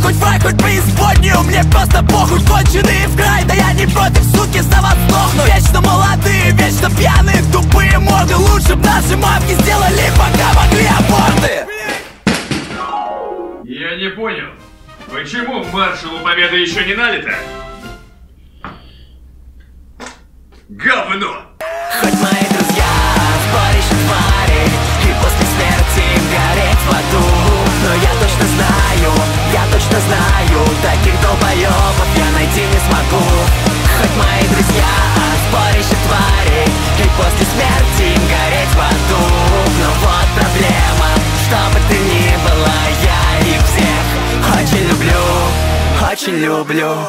хоть в рай, хоть преисподнюю, мне просто похуй. Конченые в край, да я не против, суки, за вас сдохнуть. Вечно молодые, вечно пьяные, тупые морды. Лучше б наши мамки сделали, пока могли аборты. Я не понял, почему маршалу Победы еще не налито? Говно! Хоть мои друзья сборище твари, и после смерти им гореть в аду. Но я точно знаю, таких долбоебов я найти не смогу. Хоть мои друзья сборище твари, и после смерти им гореть в аду. Но вот проблема, что бы ты ни была, я их всех очень люблю, очень люблю.